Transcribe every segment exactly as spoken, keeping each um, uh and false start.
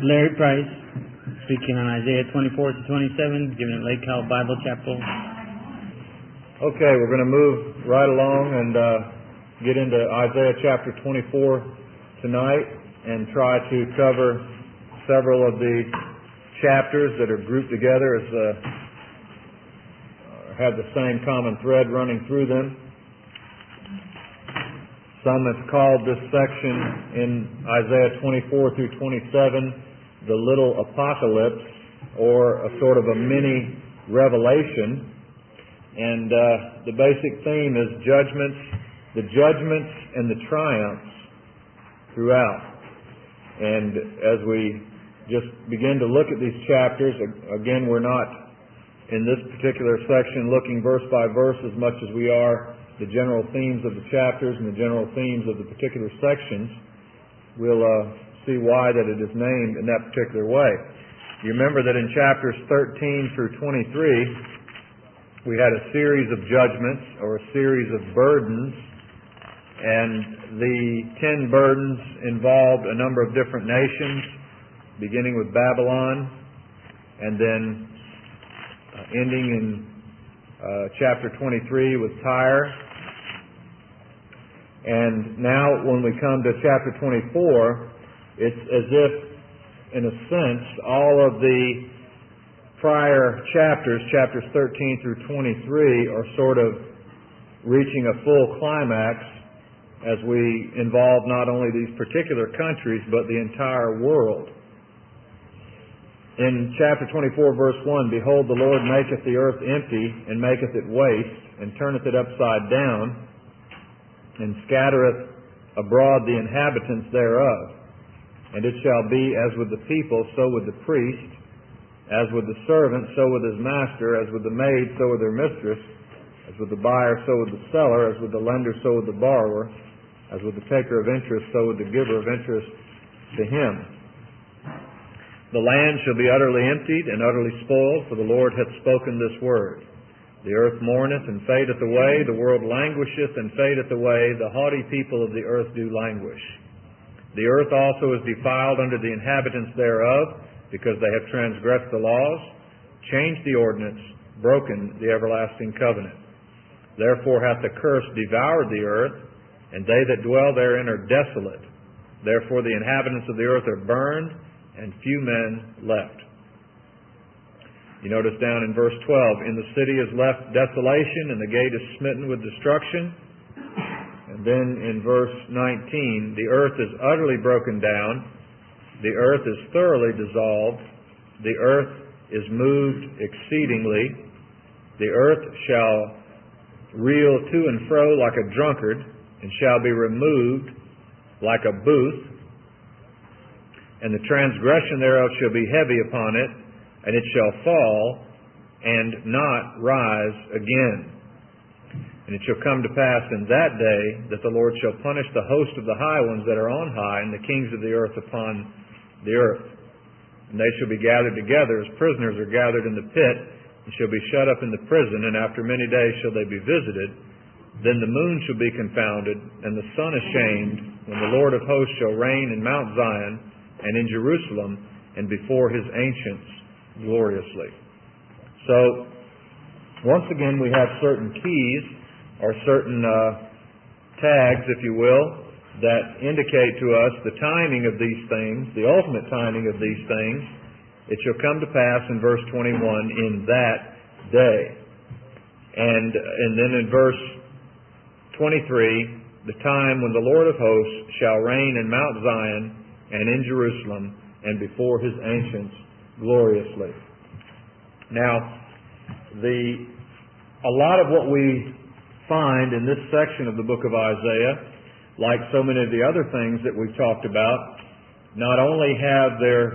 Larry Price, speaking on Isaiah twenty-four to twenty-seven, given at Lake Cal Bible Chapel. Okay, we're going to move right along and uh, get into Isaiah chapter twenty-four tonight and try to cover several of the chapters that are grouped together as uh, have the same common thread running through them. Some have called this section in Isaiah twenty-four through twenty-seven the little apocalypse, or a sort of a mini revelation. And uh, the basic theme is judgments, the judgments and the triumphs throughout. And as we just begin to look at these chapters, again, we're not in this particular section looking verse by verse as much as we are the general themes of the chapters and the general themes of the particular sections. We'll uh, see why that it is named in that particular way. You remember that in chapters thirteen through twenty-three, we had a series of judgments, or a series of burdens, and the ten burdens involved a number of different nations, beginning with Babylon, and then uh, ending in uh, chapter twenty-three with Tyre. And now when we come to chapter twenty-four, it's as if, in a sense, all of the prior chapters, chapters thirteen through twenty-three, are sort of reaching a full climax as we involve not only these particular countries, but the entire world. In chapter twenty-four, verse one, "Behold, the Lord maketh the earth empty, and maketh it waste, and turneth it upside down, and scattereth abroad the inhabitants thereof. And it shall be as with the people, so with the priest, as with the servant, so with his master, as with the maid, so with her mistress, as with the buyer, so with the seller, as with the lender, so with the borrower, as with the taker of interest, so with the giver of interest to him. The land shall be utterly emptied and utterly spoiled, for the Lord hath spoken this word. The earth mourneth and fadeth away, the world languisheth and fadeth away, the haughty people of the earth do languish. The earth also is defiled under the inhabitants thereof, because they have transgressed the laws, changed the ordinance, broken the everlasting covenant. Therefore hath the curse devoured the earth, and they that dwell therein are desolate. Therefore the inhabitants of the earth are burned, and few men left." You notice down in verse twelve, "In the city is left desolation, and the gate is smitten with destruction." And then in verse nineteen, "The earth is utterly broken down, the earth is thoroughly dissolved, the earth is moved exceedingly, the earth shall reel to and fro like a drunkard, and shall be removed like a booth, and the transgression thereof shall be heavy upon it, and it shall fall and not rise again. And it shall come to pass in that day that the Lord shall punish the host of the high ones that are on high, and the kings of the earth upon the earth. And they shall be gathered together as prisoners are gathered in the pit, and shall be shut up in the prison, and after many days shall they be visited. Then the moon shall be confounded, and the sun ashamed, when the Lord of hosts shall reign in Mount Zion, and in Jerusalem, and before his ancients gloriously." So, once again, we have certain keys, or certain uh, tags, if you will, that indicate to us the timing of these things, the ultimate timing of these things. It shall come to pass in verse twenty-one, "in that day." And, and then in verse twenty-three, "the time when the Lord of hosts shall reign in Mount Zion and in Jerusalem, and before his ancients gloriously." Now, the a lot of what we find in this section of the book of Isaiah, like so many of the other things that we've talked about, not only have their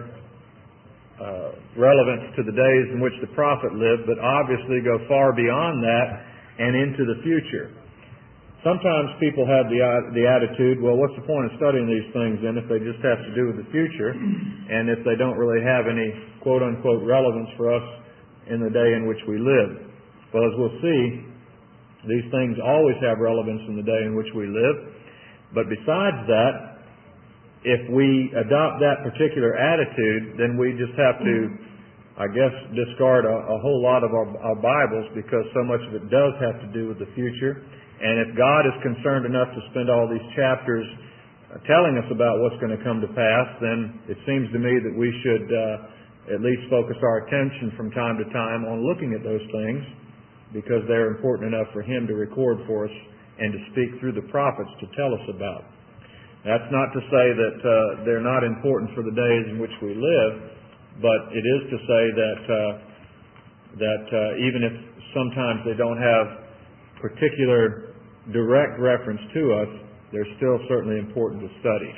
uh, relevance to the days in which the prophet lived, but obviously go far beyond that and into the future. Sometimes people have the the attitude, well, what's the point of studying these things then if they just have to do with the future, and if they don't really have any quote-unquote relevance for us in the day in which we live? Well, as we'll see, these things always have relevance in the day in which we live. But besides that, if we adopt that particular attitude, then we just have to, I guess, discard a, a whole lot of our, our Bibles, because so much of it does have to do with the future. And if God is concerned enough to spend all these chapters uh, telling us about what's going to come to pass, then it seems to me that we should uh, at least focus our attention from time to time on looking at those things, because they're important enough for Him to record for us and to speak through the prophets to tell us about. That's not to say that uh, they're not important for the days in which we live, but it is to say that uh, that uh, even if sometimes they don't have particular direct reference to us, they're still certainly important to study.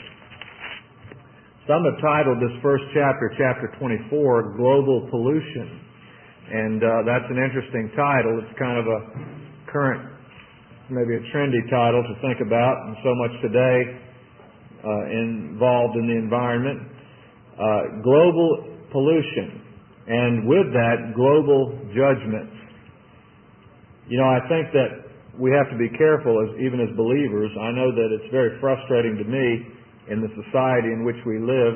Some have titled this first chapter, chapter twenty-four, Global Pollution. And uh, that's an interesting title. It's kind of a current, maybe a trendy title to think about, and so much today Uh, involved in the environment. Uh, global pollution, and with that, global judgments. You know, I think that we have to be careful, as even as believers. I know that it's very frustrating to me in the society in which we live.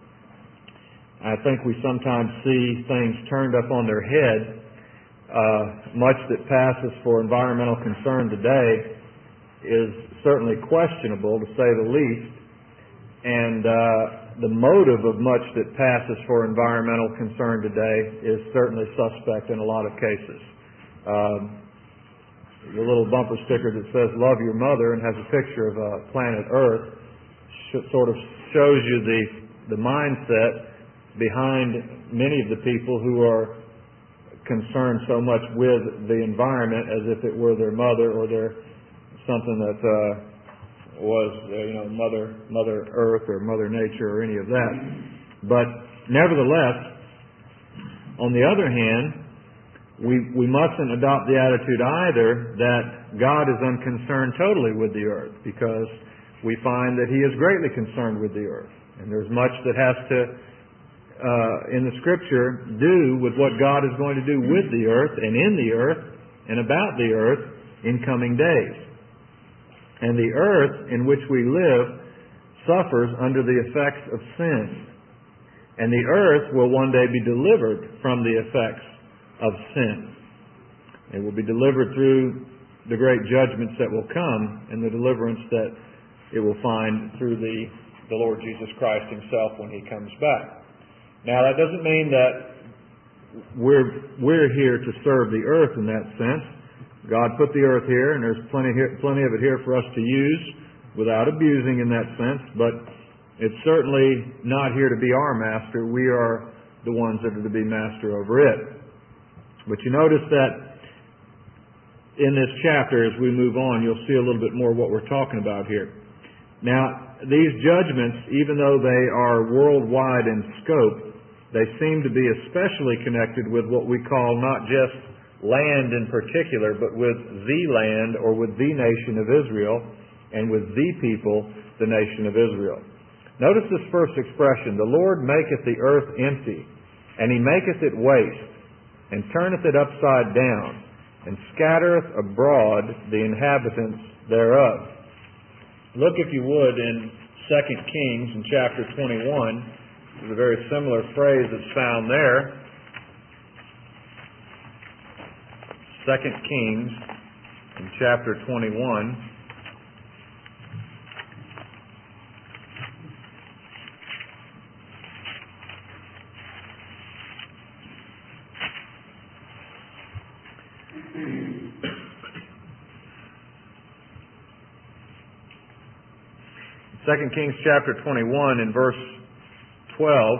I think we sometimes see things turned up on their head. Uh, much that passes for environmental concern today is certainly questionable, to say the least. And uh, the motive of much that passes for environmental concern today is certainly suspect in a lot of cases. Um, the little bumper sticker that says "Love your mother" and has a picture of uh, planet Earth sh- sort of shows you the the mindset behind many of the people who are concerned so much with the environment as if it were their mother or their something that uh, was, uh, you know, Mother Mother Earth or Mother Nature or any of that. But nevertheless, on the other hand, we we mustn't adopt the attitude either that God is unconcerned totally with the earth, because we find that He is greatly concerned with the earth, and there's much that has to, uh, in the Scripture, do with what God is going to do with the earth and in the earth and about the earth in coming days. And the earth in which we live suffers under the effects of sin. And the earth will one day be delivered from the effects of sin. It will be delivered through the great judgments that will come, and the deliverance that it will find through the, the Lord Jesus Christ Himself when He comes back. Now, that doesn't mean that we're, we're here to serve the earth in that sense. God put the earth here, and there's plenty here, plenty of it here for us to use without abusing in that sense, but it's certainly not here to be our master. We are the ones that are to be master over it. But you notice that in this chapter, as we move on, you'll see a little bit more what we're talking about here. Now, these judgments, even though they are worldwide in scope, they seem to be especially connected with what we call not just land in particular, but with the land, or with the nation of Israel, and with the people, the nation of Israel. Notice this first expression: the Lord maketh the earth empty, and He maketh it waste, and turneth it upside down, and scattereth abroad the inhabitants thereof. Look, if you would, in Second Kings in chapter twenty-one. There's a very similar phrase that's found there. Second Kings in chapter twenty-one. Second Kings chapter twenty-one in verse twelve.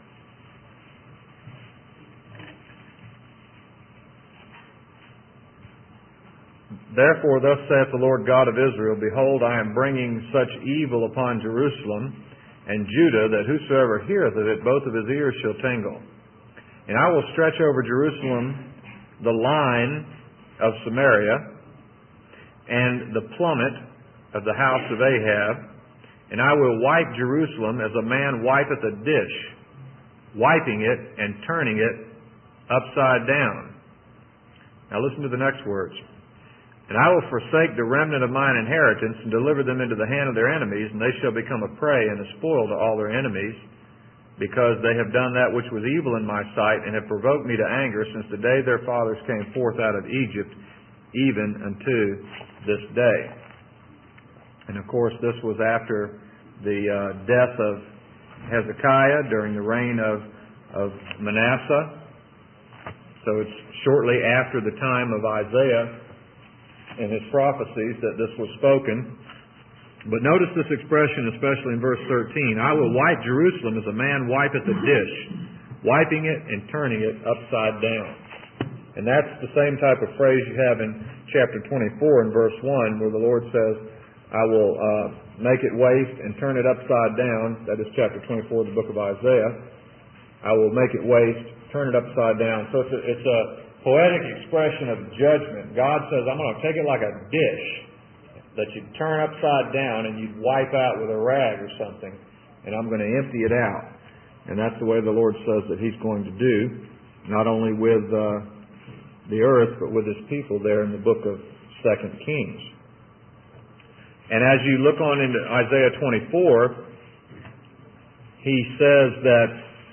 Therefore, thus saith the Lord God of Israel, Behold, I am bringing such evil upon Jerusalem and Judah, that whosoever heareth of it, both of his ears shall tingle. And I will stretch over Jerusalem the line of Samaria, and the plummet of the house of Ahab, and I will wipe Jerusalem as a man wipeth a dish, wiping it and turning it upside down. Now listen to the next words. And I will forsake the remnant of mine inheritance, and deliver them into the hand of their enemies, and they shall become a prey and a spoil to all their enemies, because they have done that which was evil in my sight, and have provoked me to anger since the day their fathers came forth out of Egypt, even unto this day. And of course, this was after the uh, death of Hezekiah during the reign of, of Manasseh. So it's shortly after the time of Isaiah and his prophecies that this was spoken. But notice this expression, especially in verse thirteen. I will wipe Jerusalem as a man wipeth a dish, wiping it and turning it upside down. And that's the same type of phrase you have in chapter twenty-four in verse one, where the Lord says, I will uh, make it waste and turn it upside down. That is chapter twenty-four of the book of Isaiah. I will make it waste, turn it upside down. So it's a, it's a poetic expression of judgment. God says, I'm going to take it like a dish that you'd turn upside down and you'd wipe out with a rag or something, and I'm going to empty it out. And that's the way the Lord says that He's going to do, not only with uh, the earth, but with His people there in the book of Second Kings. And as you look on into Isaiah twenty-four, He says that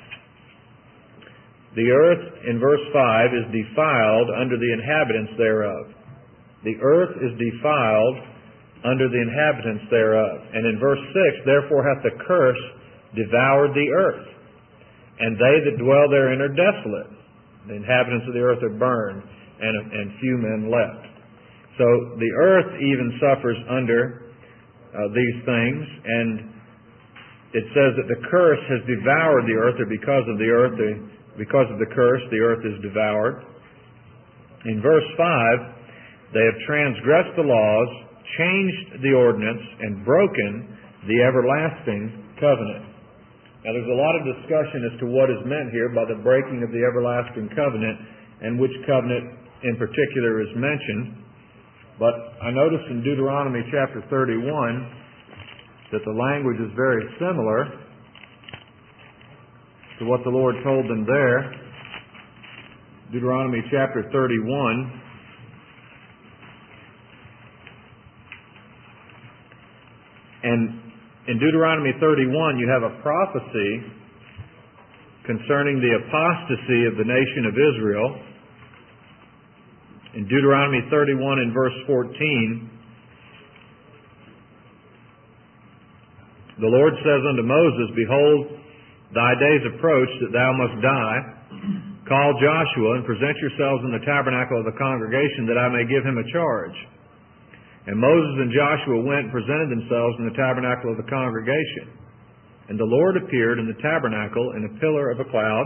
the earth, in verse five, is defiled under the inhabitants thereof. The earth is defiled under the inhabitants thereof. And in verse six, therefore hath the curse devoured the earth, and they that dwell therein are desolate. The inhabitants of the earth are burned, and, and few men left. So the earth even suffers under uh, these things, and it says that the curse has devoured the earth, or because of the earth, the Because of the curse, the earth is devoured. In verse five, they have transgressed the laws, changed the ordinance, and broken the everlasting covenant. Now there's a lot of discussion as to what is meant here by the breaking of the everlasting covenant, and which covenant in particular is mentioned. But I notice in Deuteronomy chapter thirty-one that the language is very similar to what the Lord told them there. Deuteronomy chapter thirty-one. And in Deuteronomy thirty-one, you have a prophecy concerning the apostasy of the nation of Israel. In Deuteronomy thirty-one and verse fourteen, the Lord says unto Moses, Behold, thy days approach that thou must die. Call Joshua and present yourselves in the tabernacle of the congregation, that I may give him a charge. And Moses and Joshua went and presented themselves in the tabernacle of the congregation. And the Lord appeared in the tabernacle in a pillar of a cloud,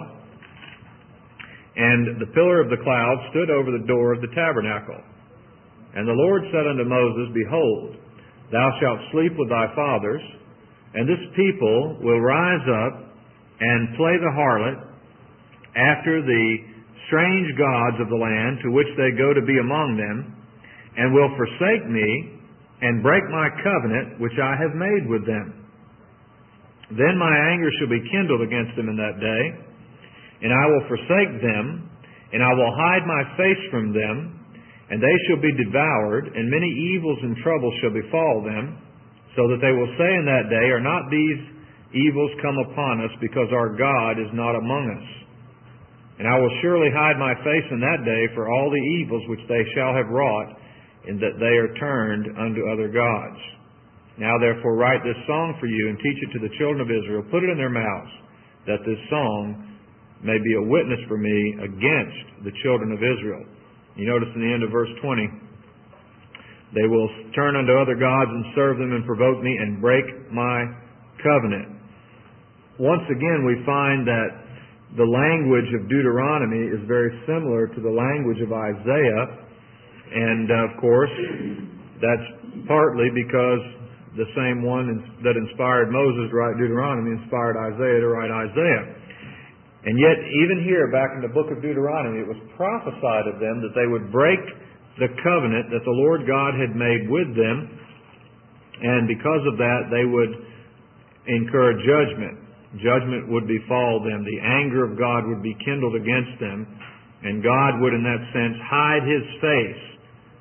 and the pillar of the cloud stood over the door of the tabernacle. And the Lord said unto Moses, Behold, thou shalt sleep with thy fathers, and this people will rise up and play the harlot after the strange gods of the land to which they go to be among them, and will forsake me, and break my covenant which I have made with them. Then my anger shall be kindled against them in that day, and I will forsake them, and I will hide my face from them, and they shall be devoured, and many evils and troubles shall befall them, so that they will say in that day, Are not these evils come upon us, because our God is not among us? And I will surely hide my face in that day for all the evils which they shall have wrought, in that they are turned unto other gods. Now therefore write this song for you, and teach it to the children of Israel. Put it in their mouths, that this song may be a witness for me against the children of Israel. You notice in the end of verse twenty, they will turn unto other gods and serve them and provoke me and break my covenant. Once again, we find that the language of Deuteronomy is very similar to the language of Isaiah. And of course, that's partly because the same one that inspired Moses to write Deuteronomy inspired Isaiah to write Isaiah. And yet, even here, back in the book of Deuteronomy, it was prophesied of them that they would break the covenant that the Lord God had made with them, and because of that, they would incur judgment. Judgment would befall them. The anger of God would be kindled against them, and God would, in that sense, hide His face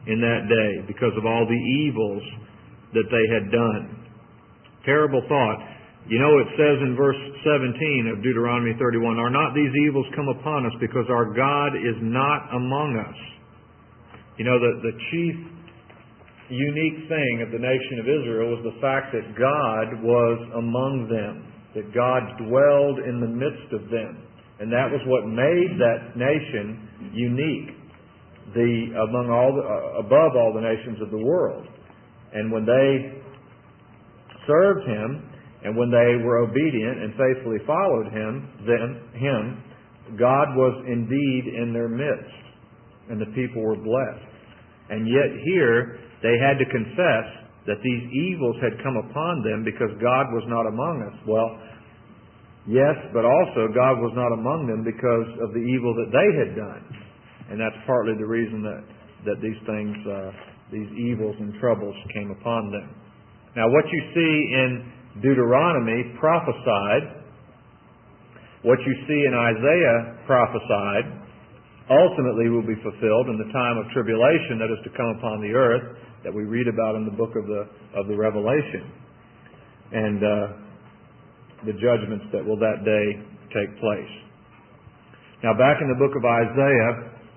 in that day because of all the evils that they had done. Terrible thought. You know, it says in verse seventeen of Deuteronomy thirty-one, "Are not these evils come upon us because our God is not among us?" You know, the, the chief unique thing of the nation of Israel was the fact that God was among them, that God dwelled in the midst of them. And that was what made that nation unique, the among all the, uh, above all the nations of the world. And when they served Him, and when they were obedient and faithfully followed Him, then Him, God was indeed in their midst, and the people were blessed. And yet here, they had to confess that these evils had come upon them because God was not among us. Well, yes, but also God was not among them because of the evil that they had done. And that's partly the reason that, that these things, uh, these evils and troubles came upon them. Now, what you see in Deuteronomy prophesied, what you see in Isaiah prophesied, ultimately will be fulfilled in the time of tribulation that is to come upon the earth that we read about in the book of the of the Revelation, and uh, the judgments that will that day take place. Now, back in the book of Isaiah,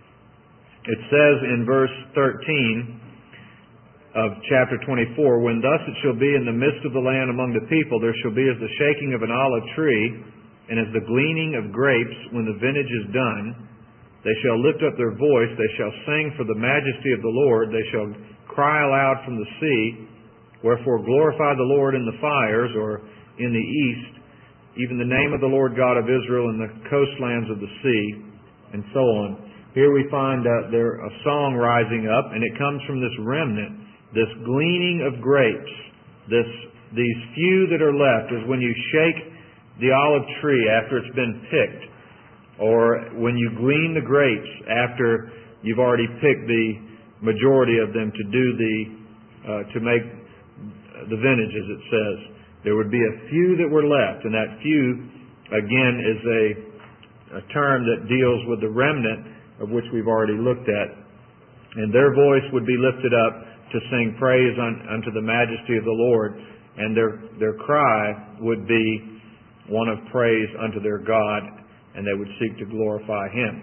it says in verse thirteen of chapter twenty-four, "When thus it shall be in the midst of the land among the people, there shall be as the shaking of an olive tree, and as the gleaning of grapes when the vintage is done. They shall lift up their voice, they shall sing for the majesty of the Lord, they shall cry aloud from the sea. Wherefore glorify the Lord in the fires," or in the east, "even the name of the Lord God of Israel in the coastlands of the sea," and so on. Here we find uh, there a song rising up, and it comes from this remnant, this gleaning of grapes. This these few that are left is when you shake the olive tree after it's been picked, or when you glean the grapes after you've already picked the majority of them to do the uh, to make the vintage, as it says. There would be a few that were left, and that few, again, is a, a term that deals with the remnant of which we've already looked at. And their voice would be lifted up to sing praise un, unto the majesty of the Lord, and their their cry would be one of praise unto their God, and they would seek to glorify Him.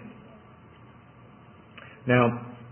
Now,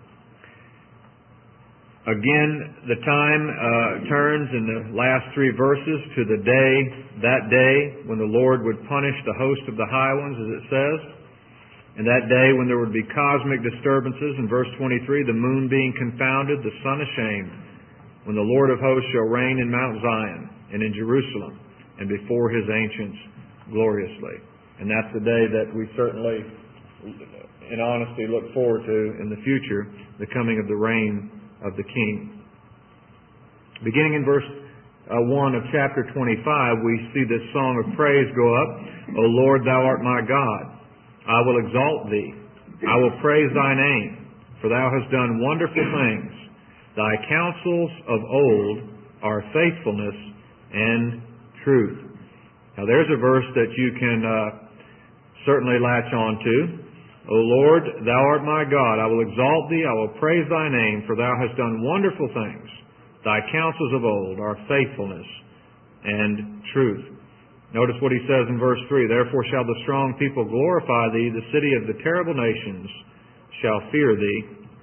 again, the time uh, turns in the last three verses to the day, that day when the Lord would punish the host of the high ones, as it says. And that day when there would be cosmic disturbances, in verse twenty-three, "The moon being confounded, the sun ashamed, when the Lord of hosts shall reign in Mount Zion and in Jerusalem, and before His ancients gloriously." And that's the day that we certainly, in honesty, look forward to in the future, the coming of the reign of the King. Beginning in verse uh, one of chapter twenty-five, we see this song of praise go up. "O Lord, Thou art my God. I will exalt Thee. I will praise Thy name, for Thou hast done wonderful things. Thy counsels of old are faithfulness and truth." Now there's a verse that you can uh, certainly latch on to. "O Lord, Thou art my God. I will exalt Thee. I will praise Thy name, for Thou hast done wonderful things. Thy counsels of old are faithfulness and truth." Notice what he says in verse three, "Therefore shall the strong people glorify Thee, the city of the terrible nations shall fear Thee."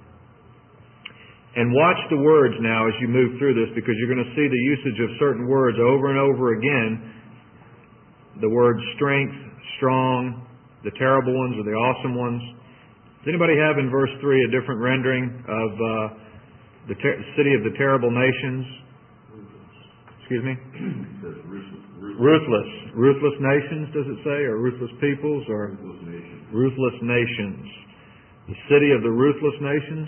And watch the words now as you move through this, because you're going to see the usage of certain words over and over again. The words strength, strong, the terrible ones or the awesome ones. Does anybody have in verse three a different rendering of uh, the ter- city of the terrible nations? Excuse me? Ruthless. Ruthless nations, does it say? Or ruthless peoples? Or ruthless nations. Ruthless nations. The city of the ruthless nations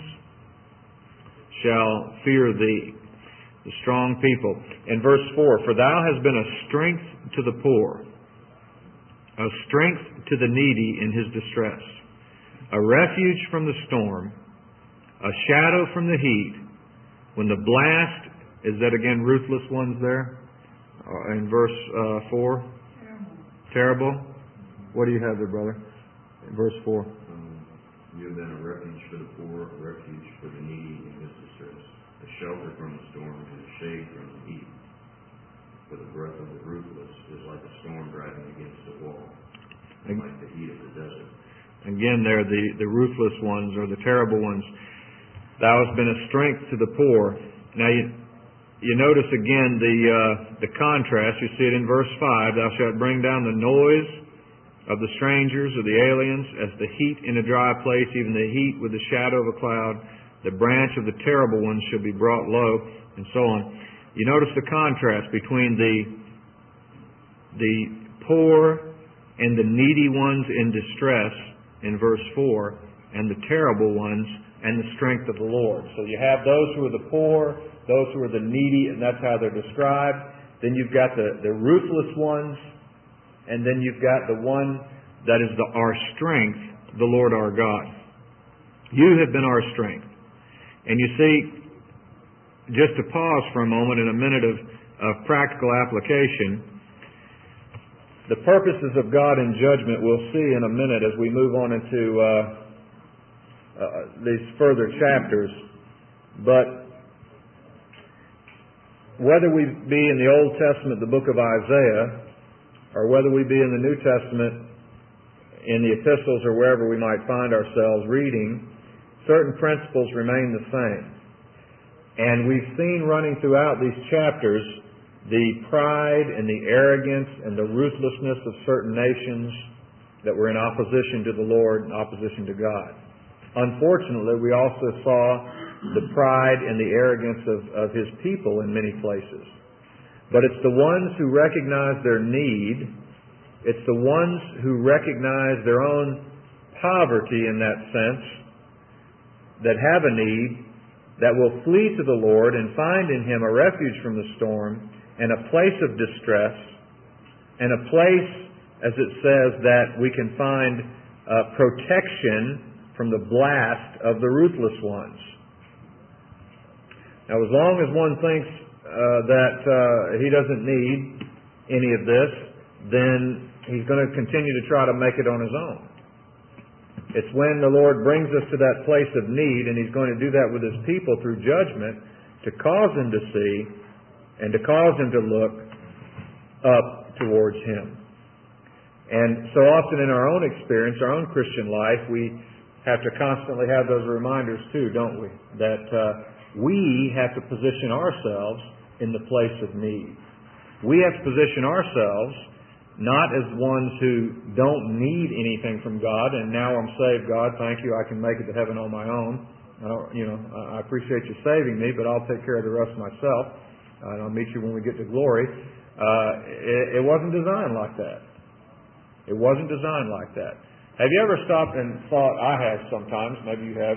shall fear Thee, the strong people. In verse four, "For Thou hast been a strength to the poor, a strength to the needy in his distress, a refuge from the storm, a shadow from the heat, when the blast," is that again ruthless ones there? Uh, in verse uh, four? Terrible. Terrible. What do you have there, brother? In verse four. You have been a refuge for the poor, a refuge for the needy in his distress, a shelter from the storm and a shade from the heat. For the breath of the ruthless is like a storm driving against a wall, and like the heat of the desert. Again, there the, the ruthless ones or the terrible ones. Thou hast been a strength to the poor. Now you, you notice again the uh, the contrast. You see it in verse five. Thou shalt bring down the noise of the strangers, of the aliens, as the heat in a dry place, even the heat with the shadow of a cloud. The branch of the terrible ones shall be brought low, and so on. You notice the contrast between the the poor and the needy ones in distress in verse four, and the terrible ones and the strength of the Lord. So you have those who are the poor, those who are the needy, and that's how they're described. Then you've got the, the ruthless ones, and then you've got the one that is the, our strength, the Lord our God. You have been our strength. And you see, just to pause for a moment in a minute of, of practical application, the purposes of God in judgment we'll see in a minute as we move on into uh, uh, these further chapters. But whether we be in the Old Testament, the book of Isaiah, or whether we be in the New Testament, in the epistles or wherever we might find ourselves reading, certain principles remain the same. And we've seen running throughout these chapters the pride and the arrogance and the ruthlessness of certain nations that were in opposition to the Lord and opposition to God. Unfortunately, we also saw the pride and the arrogance of, of His people in many places. But it's the ones who recognize their need, it's the ones who recognize their own poverty in that sense, that have a need, that will flee to the Lord and find in Him a refuge from the storm and a place of distress, and a place, as it says, that we can find uh, protection from the blast of the ruthless ones. Now, as long as one thinks uh, that uh, he doesn't need any of this, then he's going to continue to try to make it on his own. It's when the Lord brings us to that place of need, and He's going to do that with His people through judgment, to cause them to see and to cause them to look up towards Him. And so often in our own experience, our own Christian life, we have to constantly have those reminders too, don't we? That uh, we have to position ourselves in the place of need. We have to position ourselves not as ones who don't need anything from God, and now I'm saved, God, thank you, I can make it to heaven on my own. I don't, you know, I appreciate you saving me, but I'll take care of the rest myself, uh, and I'll meet you when we get to glory. Uh, it, it wasn't designed like that. It wasn't designed like that. Have you ever stopped and thought, I have sometimes, maybe you have,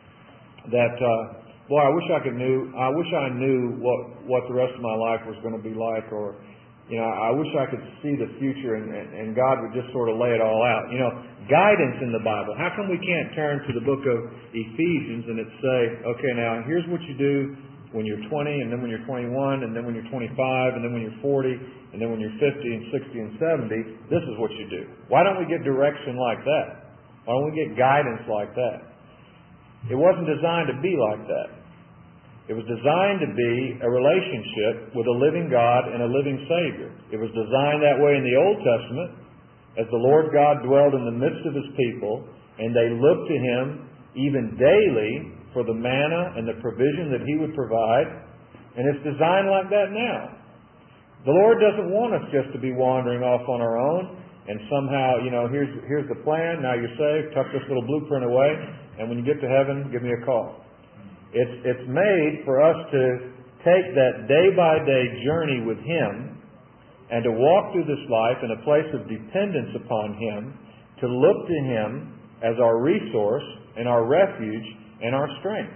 that, uh, boy, I wish I could knew, I wish I knew what, what the rest of my life was going to be like, or you know, I wish I could see the future and, and, and God would just sort of lay it all out. You know, guidance in the Bible. How come we can't turn to the book of Ephesians and it say, okay, now here's what you do when you're twenty, and then when you're twenty-one, and then when you're twenty-five, and then when you're forty, and then when you're fifty and sixty and seventy, this is what you do. Why don't we get direction like that? Why don't we get guidance like that? It wasn't designed to be like that. It was designed to be a relationship with a living God and a living Savior. It was designed that way in the Old Testament, as the Lord God dwelled in the midst of His people, and they looked to Him even daily for the manna and the provision that He would provide. And it's designed like that now. The Lord doesn't want us just to be wandering off on our own, and somehow, you know, here's, here's the plan, now you're saved, tuck this little blueprint away, and when you get to heaven, give me a call. It's, it's made for us to take that day-by-day journey with Him and to walk through this life in a place of dependence upon Him, to look to Him as our resource and our refuge and our strength.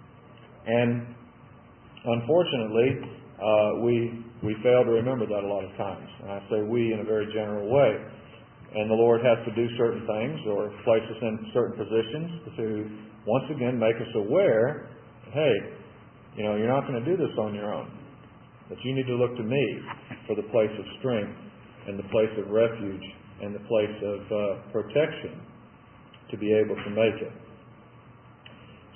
And unfortunately, uh, we we fail to remember that a lot of times. And I say we in a very general way. And the Lord has to do certain things or place us in certain positions to once again make us aware, hey, you know, you're not going to do this on your own. But you need to look to me for the place of strength and the place of refuge and the place of uh, protection to be able to make it.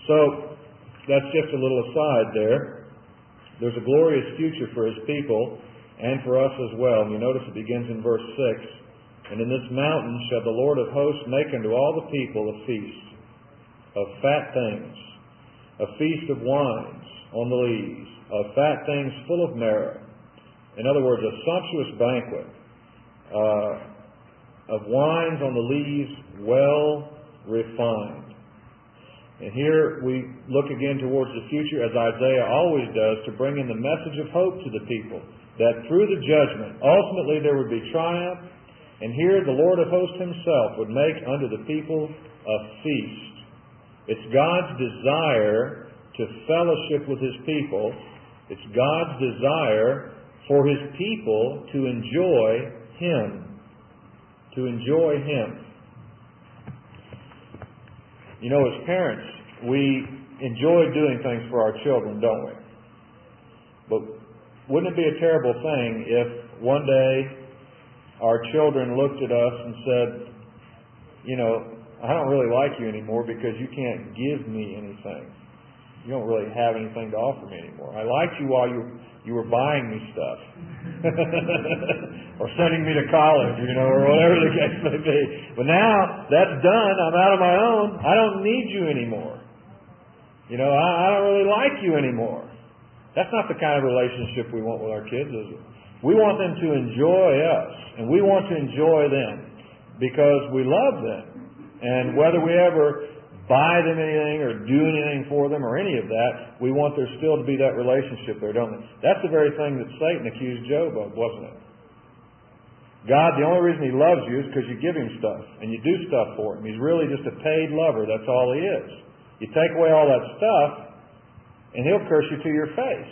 So, that's just a little aside there. There's a glorious future for His people and for us as well. And you notice it begins in verse six. And in this mountain shall the Lord of hosts make unto all the people a feast of fat things, a feast of wines on the lees, of fat things full of marrow. In other words, a sumptuous banquet uh, of wines on the lees well refined. And here we look again towards the future, as Isaiah always does, to bring in the message of hope to the people, that through the judgment, ultimately there would be triumph, and here the Lord of hosts Himself would make unto the people a feast. It's God's desire to fellowship with His people. It's God's desire for His people to enjoy Him. To enjoy Him. You know, as parents, we enjoy doing things for our children, don't we? But wouldn't it be a terrible thing if one day our children looked at us and said, you know, I don't really like you anymore because you can't give me anything. You don't really have anything to offer me anymore. I liked you while you you were buying me stuff. Or sending me to college, you know, or whatever the case may be. But now, that's done. I'm out of my own. I don't need you anymore. You know, I, I don't really like you anymore. That's not the kind of relationship we want with our kids, is it? We want them to enjoy us, and we want to enjoy them because we love them. And whether we ever buy them anything or do anything for them or any of that, we want there still to be that relationship there, don't we? That's the very thing that Satan accused Job of, wasn't it? God, the only reason He loves you is because you give Him stuff and you do stuff for Him. He's really just a paid lover. That's all He is. You take away all that stuff and He'll curse you to your face.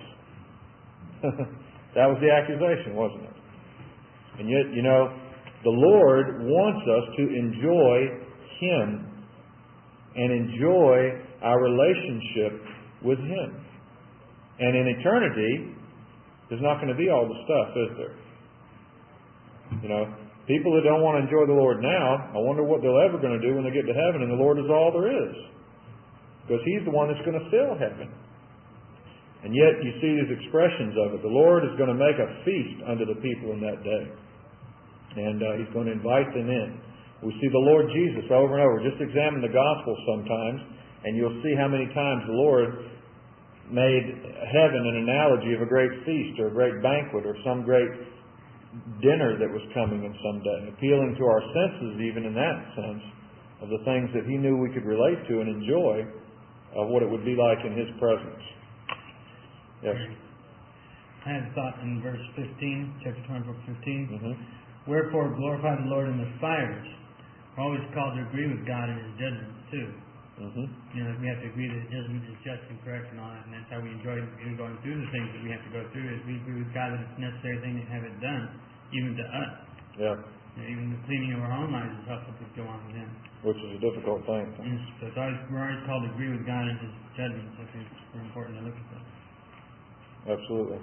That was the accusation, wasn't it? And yet, you know, the Lord wants us to enjoy Him and enjoy our relationship with Him. And in eternity, there's not going to be all the stuff, is there? You know, people that don't want to enjoy the Lord now, I wonder what they're ever going to do when they get to heaven and the Lord is all there is. Because He's the one that's going to fill heaven. And yet you see these expressions of it. The Lord is going to make a feast unto the people in that day. And uh, He's going to invite them in. We see the Lord Jesus over and over. Just examine the Gospels sometimes, and you'll see how many times the Lord made heaven an analogy of a great feast or a great banquet or some great dinner that was coming in some day, appealing to our senses even in that sense of the things that He knew we could relate to and enjoy of what it would be like in His presence. Yes? I had a thought in verse fifteen, chapter twenty-four, fifteen. Mm-hmm. Wherefore glorify the Lord in the fires. We're always called to agree with God in His judgments too. Mm-hmm. You know, we have to agree that His judgment is just and correct and all that, and that's how we enjoy going through the things that we have to go through, is we agree with God that it's a necessary thing to have it done, even to us. Yeah. You know, even the cleaning of our own lives is helpful to go on with Him. Which is a difficult thing. And so it's always, we're always called to agree with God in His judgments. I think it's very important to look at that. Absolutely.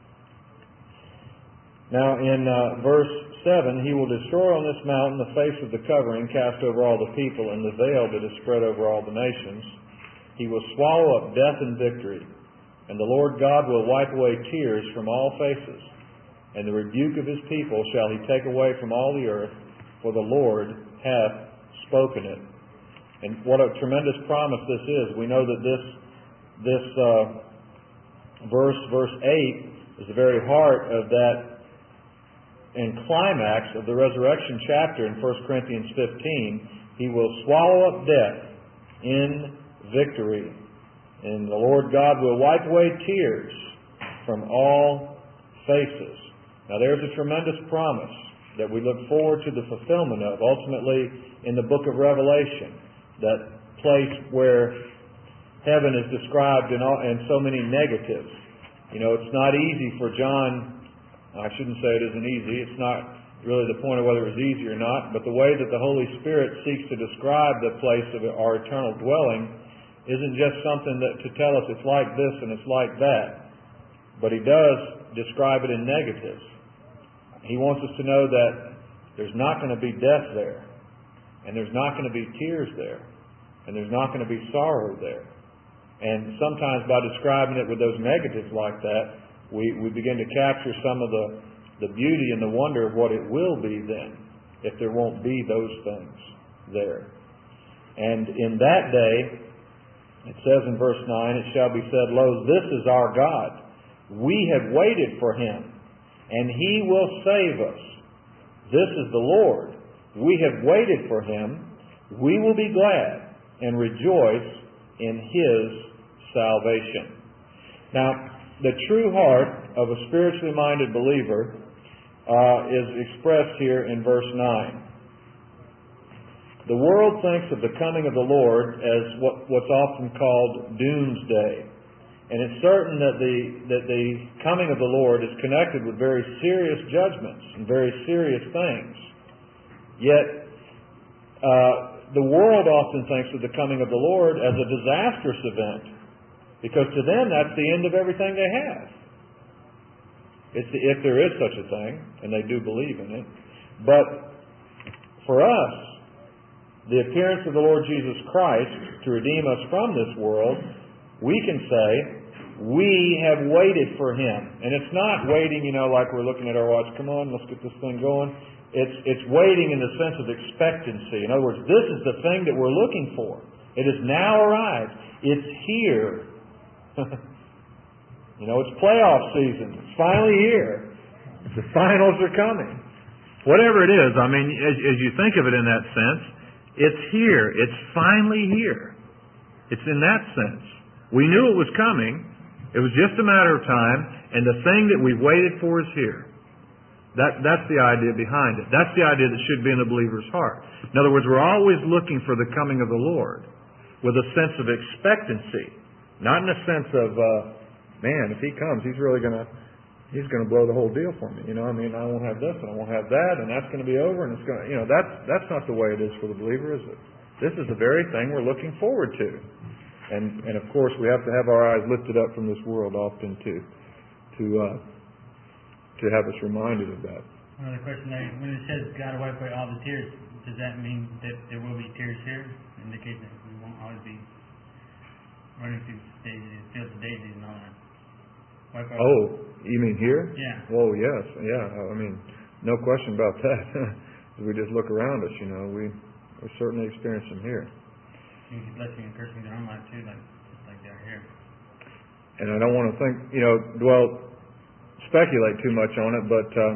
Now in uh, verse seven, He will destroy on this mountain the face of the covering cast over all the people and the veil that is spread over all the nations. He will swallow up death and victory. And the Lord God will wipe away tears from all faces. And the rebuke of His people shall He take away from all the earth, for the Lord hath spoken it. And what a tremendous promise this is. We know that this, this uh, verse, verse eight, is the very heart of that and climax of the resurrection chapter in First Corinthians fifteen. He will swallow up death in victory. And the Lord God will wipe away tears from all faces. Now there's a tremendous promise that we look forward to the fulfillment of, ultimately in the book of Revelation, that place where heaven is described in, all, in so many negatives. You know, it's not easy for John. I shouldn't say it isn't easy. It's not really the point of whether it was easy or not, but the way that the Holy Spirit seeks to describe the place of our eternal dwelling isn't just something that to tell us it's like this and it's like that, but He does describe it in negatives. He wants us to know that there's not going to be death there, and there's not going to be tears there, and there's not going to be sorrow there. And sometimes by describing it with those negatives like that, we, we begin to capture some of the, the beauty and the wonder of what it will be then, if there won't be those things there. And in that day, it says in verse nine, it shall be said, Lo, this is our God. We have waited for Him, and He will save us. This is the Lord. We have waited for Him. We will be glad and rejoice in His salvation. Now, the true heart of a spiritually minded believer uh, is expressed here in verse nine. The world thinks of the coming of the Lord as what, what's often called doomsday. And it's certain that the, that the coming of the Lord is connected with very serious judgments and very serious things. Yet, uh, the world often thinks of the coming of the Lord as a disastrous event, because to them that's the end of everything they have. It's the, if there is such a thing, and they do believe in it. But for us, the appearance of the Lord Jesus Christ to redeem us from this world, we can say, we have waited for Him. And it's not waiting, you know, like we're looking at our watch, come on, let's get this thing going. It's, it's waiting in the sense of expectancy. In other words, this is the thing that we're looking for. It has now arrived. It's here. You know, it's playoff season. It's finally here. The finals are coming. Whatever it is, I mean, as, as you think of it in that sense, it's here. It's finally here. It's in that sense. We knew it was coming. It was just a matter of time, and the thing that we've waited for is here. That, that's the idea behind it. That's the idea that should be in the believer's heart. In other words, we're always looking for the coming of the Lord with a sense of expectancy, not in a sense of, uh, man, if He comes, He's really going to He's going to blow the whole deal for me. You know, I mean, I won't have this and I won't have that, and that's going to be over, and it's going to, you know, that's that's not the way it is for the believer, is it? This is the very thing we're looking forward to. And and of course, we have to have our eyes lifted up from this world often to to uh, to have us reminded of that. Another question there: when it says God will wipe away all the tears, does that mean that there will be tears here? Indicate that we won't always be running through daisies, fields of daisies and all that. Wipe away Oh, you mean here? Yeah. Oh, yes, yeah. I mean, no question about that. As we just look around us, you know, we we certainly experience them here. You can blessing and cursing their own life too, like just like they are here. And I don't want to think, you know, dwell, speculate too much on it, but um,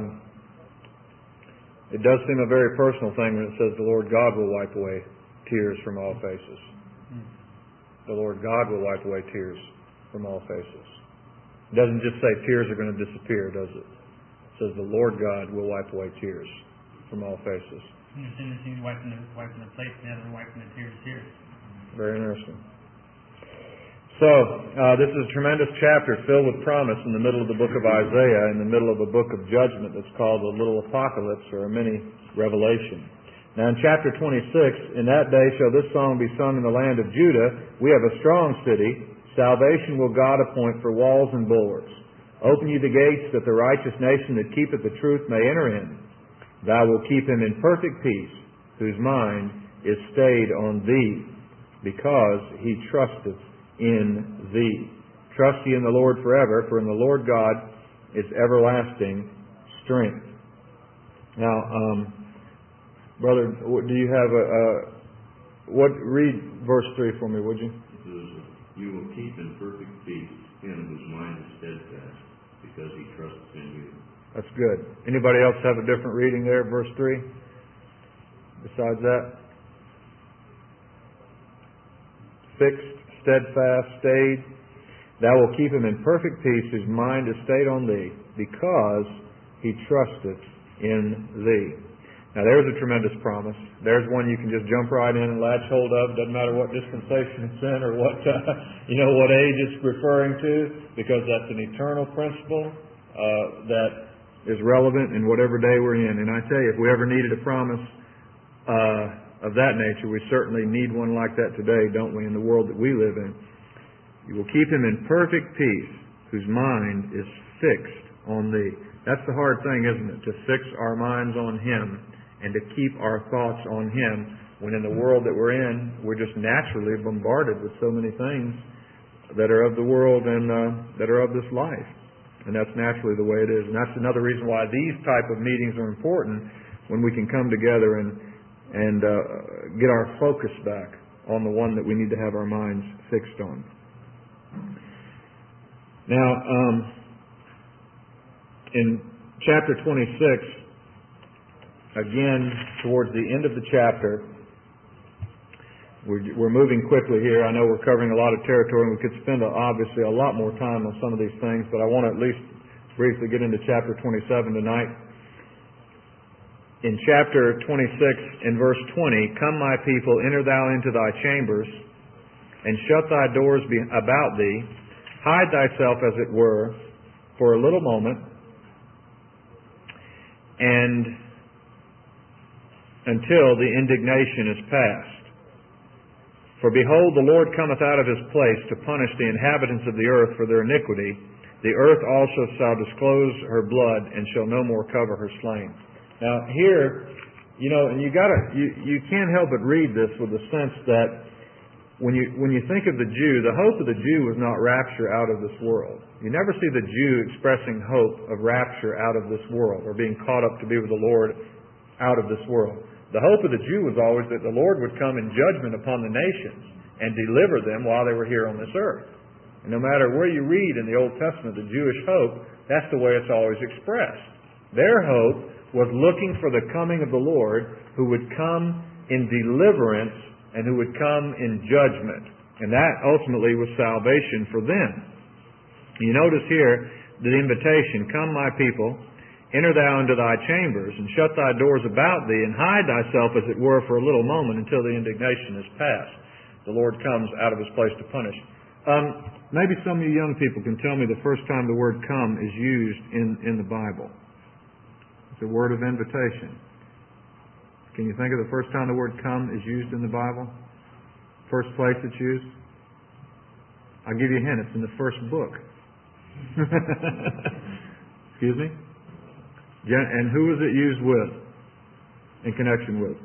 it does seem a very personal thing when it says the Lord God will wipe away tears from all faces. Hmm. The Lord God will wipe away tears from all faces. It doesn't just say tears are going to disappear, does it? It says the Lord God will wipe away tears from all faces. You see the scene wiping the wiping the plate, the other wiping the tears here. Very interesting. So, uh, this is a tremendous chapter filled with promise in the middle of the book of Isaiah, in the middle of a book of judgment that's called the Little Apocalypse, or a mini Revelation. Now in chapter twenty-six, in that day shall this song be sung in the land of Judah. We have a strong city. Salvation will God appoint for walls and bulwarks. Open ye the gates, that the righteous nation that keepeth the truth may enter in. Thou wilt keep him in perfect peace, whose mind is stayed on thee, because he trusteth in thee. Trust ye in the Lord forever, for in the Lord God is everlasting strength. Now, um, brother, do you have a, a what? Read verse three for me, would you? It says, "You will keep in perfect peace him whose mind is steadfast, because he trusts in you." That's good. Anybody else have a different reading there, verse three? Besides that? Fixed, steadfast, stayed. Thou wilt keep him in perfect peace, whose mind is stayed on thee, because he trusteth in thee. Now there's a tremendous promise. There's one you can just jump right in and latch hold of. Doesn't matter what dispensation it's in or what, uh, you know, what age it's referring to, because that's an eternal principle uh, that is relevant in whatever day we're in. And I tell you, if we ever needed a promise uh, of that nature, we certainly need one like that today, don't we, in the world that we live in. You will keep him in perfect peace, whose mind is fixed on thee. That's the hard thing, isn't it? To fix our minds on him and to keep our thoughts on him, when in the world that we're in, we're just naturally bombarded with so many things that are of the world and uh, that are of this life. And that's naturally the way it is. And that's another reason why these type of meetings are important, when we can come together and and uh, get our focus back on the one that we need to have our minds fixed on. Now, um, in chapter twenty-six, again, towards the end of the chapter, we're, we're moving quickly here. I know we're covering a lot of territory, and we could spend, a, obviously, a lot more time on some of these things, but I want to at least briefly get into chapter twenty-seven tonight. In chapter twenty-six, in verse twenty, "Come, my people, enter thou into thy chambers, and shut thy doors be about thee. Hide thyself, as it were, for a little moment, and until the indignation is past. For behold, the Lord cometh out of his place to punish the inhabitants of the earth for their iniquity. The earth also shall disclose her blood, and shall no more cover her slain." Now here, you know, and you gotta, you, you can't help but read this with the sense that when you, when you think of the Jew, the hope of the Jew was not rapture out of this world. You never see the Jew expressing hope of rapture out of this world, or being caught up to be with the Lord out of this world. The hope of the Jew was always that the Lord would come in judgment upon the nations and deliver them while they were here on this earth. And no matter where you read in the Old Testament the Jewish hope, that's the way it's always expressed. Their hope was looking for the coming of the Lord, who would come in deliverance and who would come in judgment. And that ultimately was salvation for them. You notice here the invitation, "Come, my people, enter thou into thy chambers, and shut thy doors about thee, and hide thyself, as it were, for a little moment, until the indignation is past." The Lord comes out of his place to punish. Um, maybe some of you young people can tell me the first time the word "come" is used in, in the Bible. It's a word of invitation. Can you think of the first time the word "come" is used in the Bible? First place it's used? I'll give you a hint. It's in the first book. Excuse me? And who was it used with? In connection with?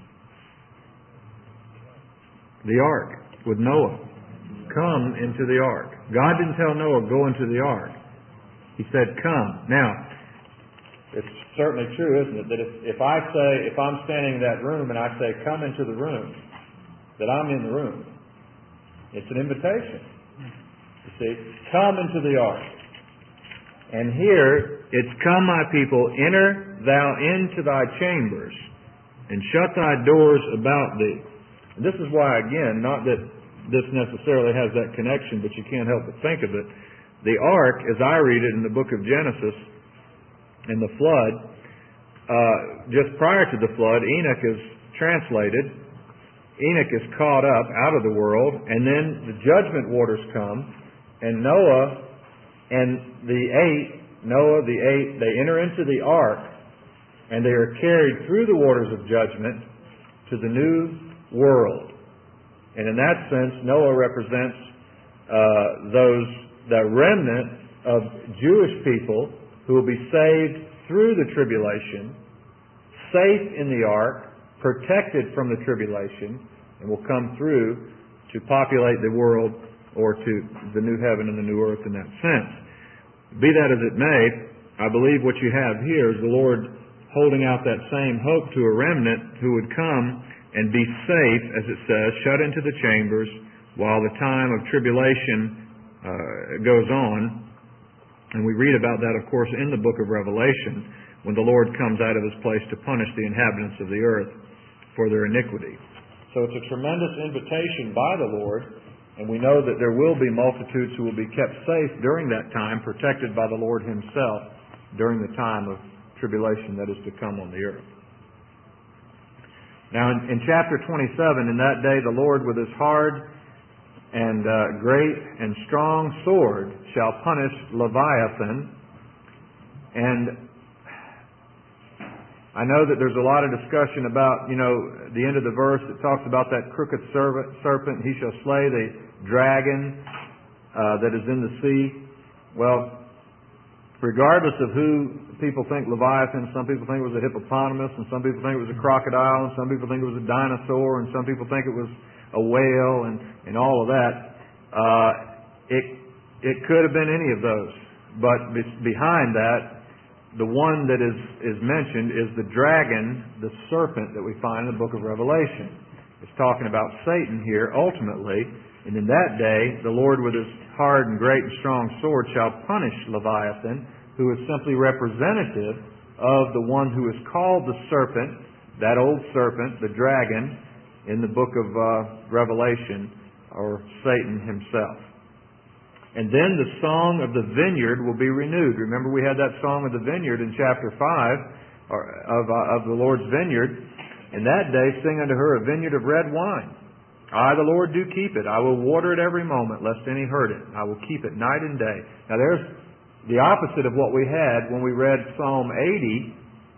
The ark. With Noah. Come into the ark. God didn't tell Noah, go into the ark. He said, come. Now, it's certainly true, isn't it, that if, if I say, if I'm standing in that room and I say, come into the room, that I'm in the room. It's an invitation. You see, come into the ark. And here, it's, come, my people, enter thou into thy chambers, and shut thy doors about thee. And this is why, again, not that this necessarily has that connection, but you can't help but think of it. The ark, as I read it in the book of Genesis, in the flood, uh, just prior to the flood, Enoch is translated. Enoch is caught up out of the world, and then the judgment waters come, and Noah and the eight, Noah, the eight, they enter into the ark, and they are carried through the waters of judgment to the new world. And in that sense, Noah represents uh, those, the remnant of Jewish people who will be saved through the tribulation, safe in the ark, protected from the tribulation, and will come through to populate the world, or to the new heaven and the new earth in that sense. Be that as it may, I believe what you have here is the Lord holding out that same hope to a remnant who would come and be safe, as it says, shut into the chambers while the time of tribulation uh, goes on. And we read about that, of course, in the book of Revelation, when the Lord comes out of his place to punish the inhabitants of the earth for their iniquity. So it's a tremendous invitation by the Lord, and we know that there will be multitudes who will be kept safe during that time, protected by the Lord himself during the time of tribulation that is to come on the earth. Now in, in chapter twenty-seven, in that day the Lord with his hard and uh, great and strong sword shall punish Leviathan. And I know that there's a lot of discussion about, you know, the end of the verse that talks about that crooked serpent, he shall slay the dragon uh, that is in the sea. Well, regardless of who people think Leviathan, some people think it was a hippopotamus, and some people think it was a crocodile, and some people think it was a dinosaur, and some people think it was a whale, and, and all of that. Uh, It, it could have been any of those. But behind that, the one that is, is mentioned is the dragon, the serpent that we find in the book of Revelation. It's talking about Satan here, ultimately. And in that day, the Lord with his hard and great and strong sword shall punish Leviathan, who is simply representative of the one who is called the serpent, that old serpent, the dragon, in the book of uh, Revelation, or Satan himself. And then the song of the vineyard will be renewed. Remember, we had that song of the vineyard in chapter five or, of, uh, of the Lord's vineyard. In that day, sing unto her a vineyard of red wine. I, the Lord, do keep it. I will water it every moment, lest any hurt it. I will keep it night and day. Now, there's the opposite of what we had when we read Psalm eighty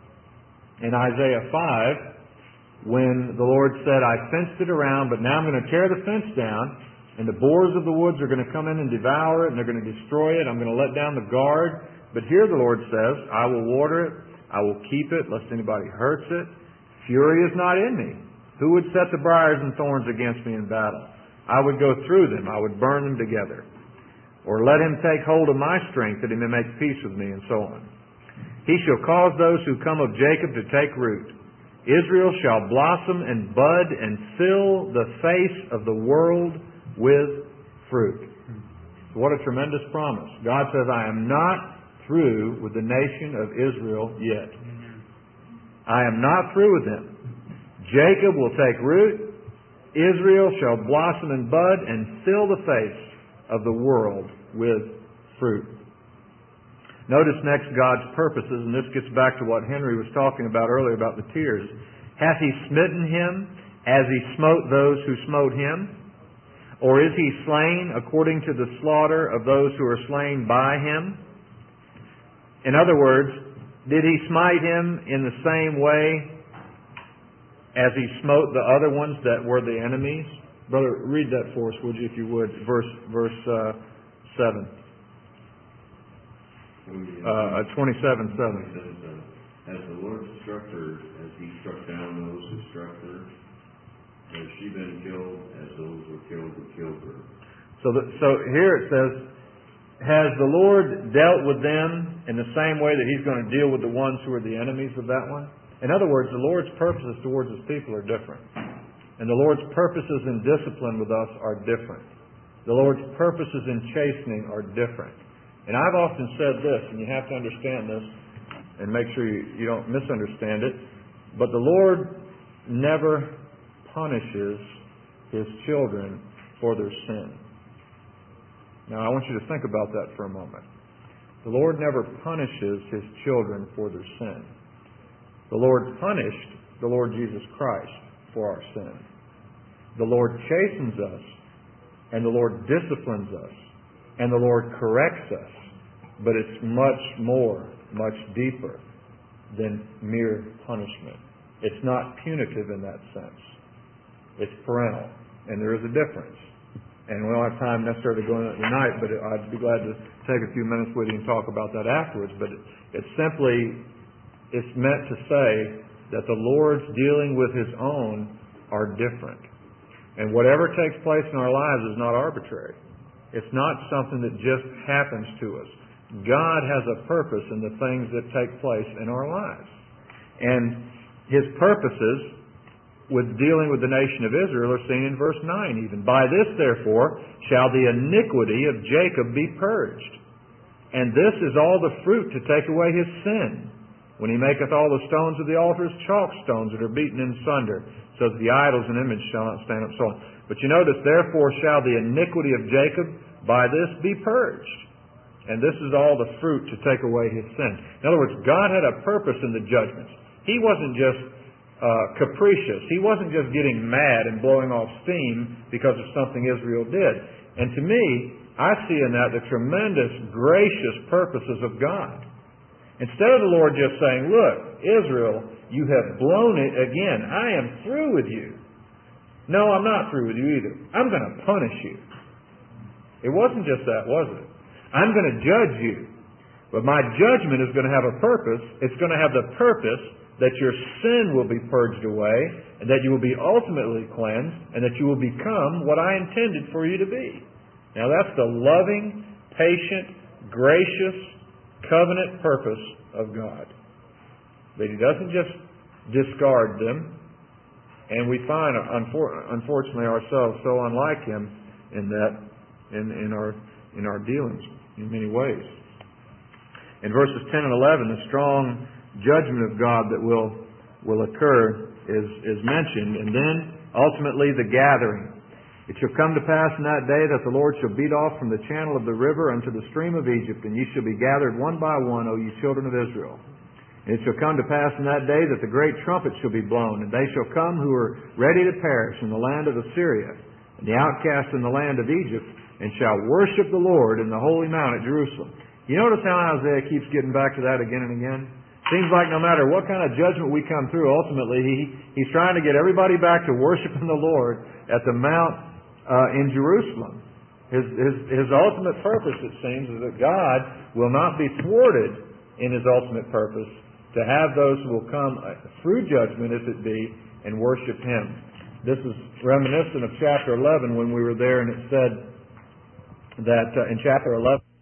in Isaiah five, when the Lord said, I fenced it around, but now I'm going to tear the fence down. And the boars of the woods are going to come in and devour it, and they're going to destroy it. I'm going to let down the guard. But here the Lord says, I will water it. I will keep it, lest anybody hurts it. Fury is not in me. Who would set the briars and thorns against me in battle? I would go through them. I would burn them together. Or let him take hold of my strength, that he may make peace with me, and so on. He shall cause those who come of Jacob to take root. Israel shall blossom and bud and fill the face of the world with fruit. So what a tremendous promise. God says, I am not through with the nation of Israel yet. I am not through with them. Jacob will take root. Israel shall blossom and bud and fill the face of the world with fruit. Notice next God's purposes, and this gets back to what Henry was talking about earlier about the tears. Hath he smitten him as he smote those who smote him? Or is he slain according to the slaughter of those who are slain by him? In other words, did he smite him in the same way as he smote the other ones that were the enemies? Brother, read that for us, would you, if you would, verse verse uh, seven. Uh, twenty-seven seven. As the Lord struck her, as he struck down those who struck her, has she been killed as those were killed who killed her? So, the, so here it says, has the Lord dealt with them in the same way that he's going to deal with the ones who are the enemies of that one? In other words, the Lord's purposes towards his people are different. And the Lord's purposes in discipline with us are different. The Lord's purposes in chastening are different. And I've often said this, and you have to understand this, and make sure you, you don't misunderstand it, but the Lord never punishes his children for their sin. Now, I want you to think about that for a moment. The Lord never punishes his children for their sin. The Lord punished the Lord Jesus Christ for our sin. The Lord chastens us, and the Lord disciplines us, and the Lord corrects us. But it's much more, much deeper than mere punishment. It's not punitive in that sense. It's parental, and there is a difference. And we don't have time necessarily to go into it tonight, but I'd be glad to take a few minutes with you and talk about that afterwards. But it, it's simply, it's meant to say that the Lord's dealing with his own are different. And whatever takes place in our lives is not arbitrary. It's not something that just happens to us. God has a purpose in the things that take place in our lives. And his purposes with dealing with the nation of Israel are seen in verse nine even. By this, therefore, shall the iniquity of Jacob be purged. And this is all the fruit to take away his sin. When he maketh all the stones of the altars chalk stones that are beaten in sunder, so that the idols and image shall not stand up, so on. But you notice, therefore shall the iniquity of Jacob by this be purged. And this is all the fruit to take away his sin. In other words, God had a purpose in the judgments. He wasn't just uh, capricious. He wasn't just getting mad and blowing off steam because of something Israel did. And to me, I see in that the tremendous, gracious purposes of God. Instead of the Lord just saying, look, Israel, you have blown it again. I am through with you. No, I'm not through with you either. I'm going to punish you. It wasn't just that, was it? I'm going to judge you. But my judgment is going to have a purpose. It's going to have the purpose that your sin will be purged away, and that you will be ultimately cleansed, and that you will become what I intended for you to be. Now that's the loving, patient, gracious, covenant purpose of God. But He doesn't just discard them. And we find, unfortunately, ourselves so unlike Him in that, in, in our in our dealings in many ways. In verses ten and eleven, the strong judgment of God that will will occur is is mentioned, and then ultimately the gathering. It shall come to pass in that day that the Lord shall beat off from the channel of the river unto the stream of Egypt, and ye shall be gathered one by one, O ye children of Israel. And it shall come to pass in that day that the great trumpet shall be blown, and they shall come who are ready to perish in the land of Assyria, and the outcast in the land of Egypt, and shall worship the Lord in the holy mount at Jerusalem. You notice how Isaiah keeps getting back to that again and again? Seems like no matter what kind of judgment we come through, ultimately he, he's trying to get everybody back to worshiping the Lord at the mount uh, in Jerusalem. His, his, his ultimate purpose, it seems, is that God will not be thwarted in His ultimate purpose to have those who will come through judgment, as it be, and worship Him. This is reminiscent of chapter eleven when we were there, and it said that uh, in chapter eleven,